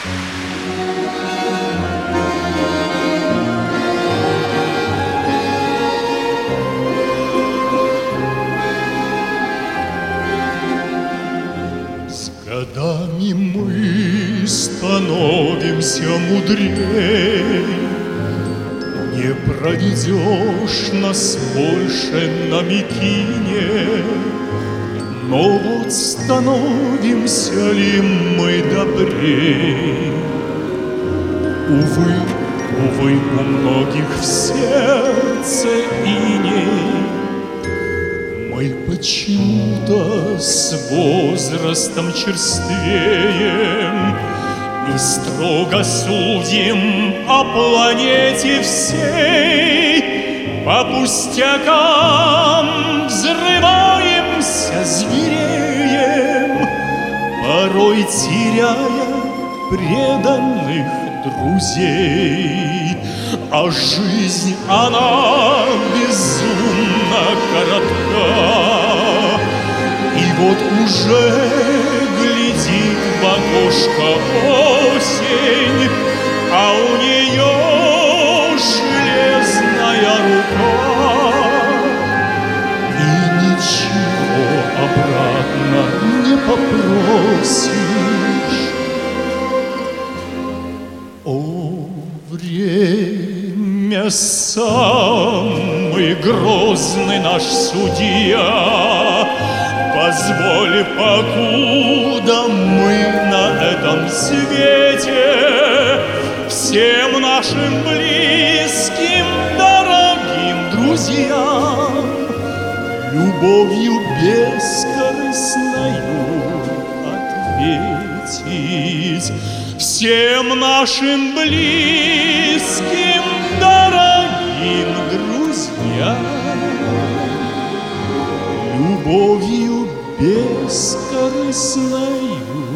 Годами мы становимся мудрей, не проведешь нас больше на Микине. Но вот становимся ли мы добрей? Увы, увы, у многих в сердце иней. Мы почему-то с возрастом черствеем и строго судим о планете всей. По пустякам взрываемся звереем, порой теряя преданных друзей. А жизнь, она безумно коротка, и вот уже глядит в окошко осень, а у нее железная рука. И ничего обратно не попросишь. О, время, самый грозный наш судья, позволь, покуда мы на этом свете, всем нашим близким, дорогим друзьям любовью бескорыстною ответить. Всем нашим близким, дорогим друзьям любовью бескорыстною